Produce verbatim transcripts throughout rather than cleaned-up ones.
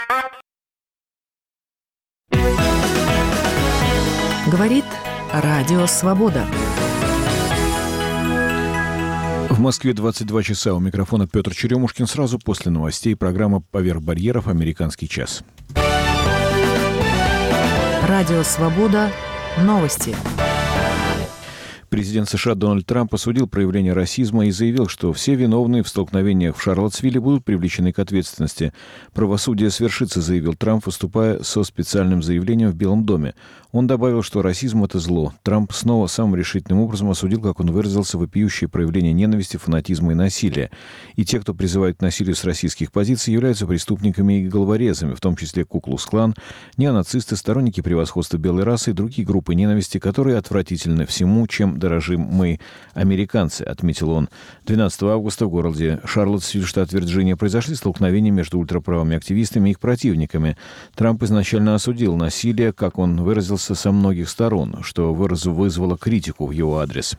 Говорит Радио Свобода. В Москве двадцать два часа. У микрофона Петр Черемушкин. Сразу после новостей программа «Поверх барьеров. Американский час». Радио Свобода. Новости. Президент США Дональд Трамп осудил проявление расизма и заявил, что все виновные в столкновениях в Шарлоттсвилле будут привлечены к ответственности. «Правосудие свершится», заявил Трамп, выступая со специальным заявлением в Белом доме. Он добавил, что расизм – это зло. Трамп снова самым решительным образом осудил, как он выразился, вопиющее проявление ненависти, фанатизма и насилия. И те, кто призывает к насилию с российских позиций, являются преступниками и головорезами, в том числе Ку-клукс-клан, неонацисты, сторонники превосходства белой расы и другие группы ненависти, которые отвратительны всему, чем дорожим мы, американцы, отметил он. двенадцатого августа в городе Шарлоттсвилл, штат Вирджиния, произошли столкновения между ультраправыми активистами и их противниками. Трамп изначально осудил насилие, как он выразился, со многих сторон, что вызвало критику в его адрес.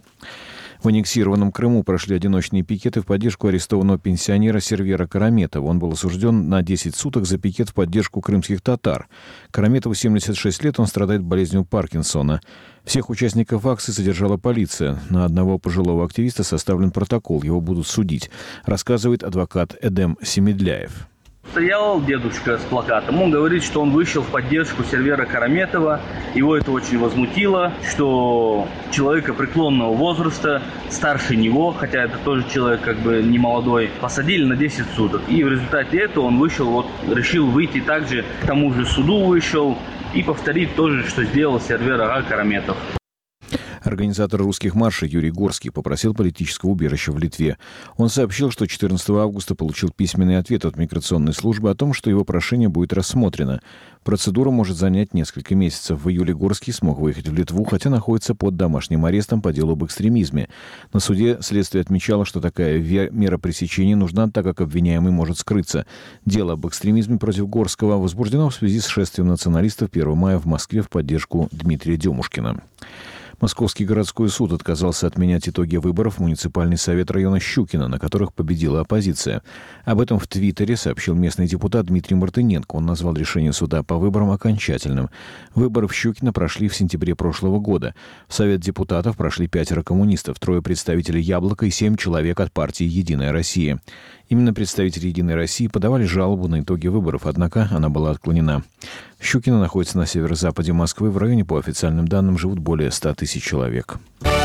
В аннексированном Крыму прошли одиночные пикеты в поддержку арестованного пенсионера Сервера Караметова. Он был осужден на десять суток за пикет в поддержку крымских татар. Караметову семьдесят шесть лет, он страдает болезнью Паркинсона. Всех участников акции содержала полиция. На одного пожилого активиста составлен протокол, его будут судить, рассказывает адвокат Эдем Семедляев. Стоял дедушка с плакатом. Он говорит, что он вышел в поддержку Сервера Караметова. Его это очень возмутило, что человека преклонного возраста, старше него, хотя это тоже человек как бы не молодой, посадили на десять суток. И в результате этого он вышел, вот решил выйти также к тому же суду вышел и повторить то же, что сделал Сервер Караметов. Организатор русских маршей Юрий Горский попросил политического убежища в Литве. Он сообщил, что четырнадцатого августа получил письменный ответ от миграционной службы о том, что его прошение будет рассмотрено. Процедура может занять несколько месяцев. В июле Горский смог выехать в Литву, хотя находится под домашним арестом по делу об экстремизме. На суде следствие отмечало, что такая мера пресечения нужна, так как обвиняемый может скрыться. Дело об экстремизме против Горского возбуждено в связи с шествием националистов первого мая в Москве в поддержку Дмитрия Демушкина. Московский городской суд отказался отменять итоги выборов в муниципальный совет района Щукино, на которых победила оппозиция. Об этом в Твиттере сообщил местный депутат Дмитрий Мартыненко. Он назвал решение суда по выборам окончательным. Выборы в Щукино прошли в сентябре прошлого года. В совет депутатов прошли пятеро коммунистов, трое представителей «Яблока» и семь человек от партии «Единая Россия». Именно представители «Единой России» подавали жалобу на итоги выборов, однако она была отклонена. Щукино находится на северо-западе Москвы. В районе, по официальным данным, живут более ста тысяч человек.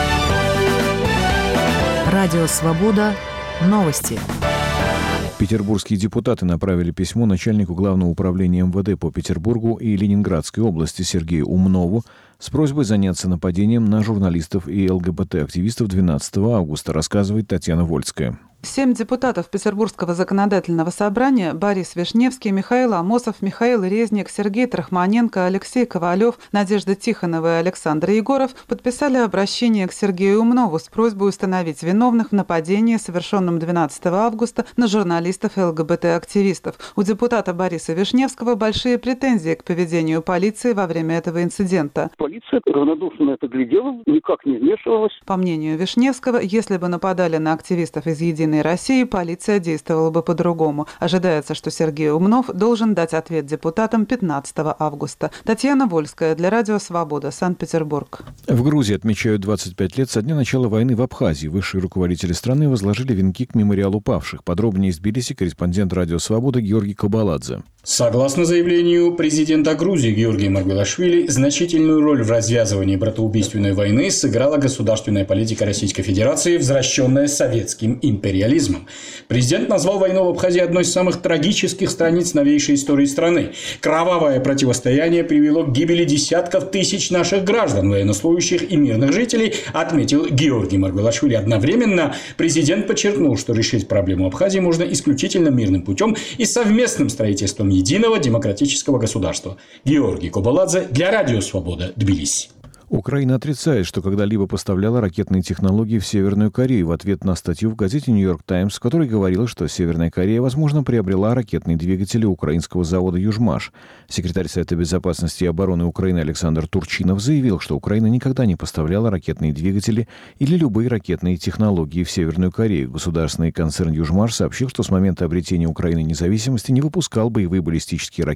Радио «Свобода». Новости. Петербургские депутаты направили письмо начальнику Главного управления эм вэ дэ по Петербургу и Ленинградской области Сергею Умнову с просьбой заняться нападением на журналистов и эл гэ бэ тэ-активистов двенадцатого августа, рассказывает Татьяна Вольская. Семь депутатов Петербургского законодательного собрания – Борис Вишневский, Михаил Амосов, Михаил Резник, Сергей Трахманенко, Алексей Ковалев, Надежда Тихонова и Александр Егоров – подписали обращение к Сергею Умнову с просьбой установить виновных в нападении, совершенном двенадцатого августа на журналистов и эл гэ бэ тэ-активистов. У депутата Бориса Вишневского большие претензии к поведению полиции во время этого инцидента. Полиция равнодушно на это глядела, никак не вмешивалась. По мнению Вишневского, если бы нападали на активистов из «Единой России», полиция действовала бы по-другому. Ожидается, что Сергей Умнов должен дать ответ депутатам пятнадцатого августа. Татьяна Вольская для Радио Свобода, Санкт-Петербург. В Грузии отмечают двадцать пять лет со дня начала войны в Абхазии. Высшие руководители страны возложили венки к мемориалу павших. Подробнее из Тбилиси корреспондент Радио Свобода Георгий Кабаладзе. Согласно заявлению президента Грузии Георгия Маргвелашвили, значительную роль в развязывании братоубийственной войны сыграла государственная политика Российской Федерации, возвращенная советским империализмом. Президент назвал войну в Абхазии одной из самых трагических страниц новейшей истории страны. Кровавое противостояние привело к гибели десятков тысяч наших граждан, военнослужащих и мирных жителей, отметил Георгий Маргвелашвили. Одновременно президент подчеркнул, что решить проблему Абхазии можно исключительно мирным путем и совместным строительством единого демократического государства. Георгий Кобаладзе для Радио Свобода, Тбилиси. Украина отрицает, что когда-либо поставляла ракетные технологии в Северную Корею в ответ на статью в газете «Нью-Йорк Таймс», в которой говорилось, что Северная Корея, возможно, приобрела ракетные двигатели украинского завода «Южмаш». Секретарь Совета безопасности и обороны Украины Александр Турчинов заявил, что Украина никогда не поставляла ракетные двигатели или любые ракетные технологии в Северную Корею. Государственный концерн «Южмаш» сообщил, что с момента обретения Украины независимости не выпускал боевые баллистические ракеты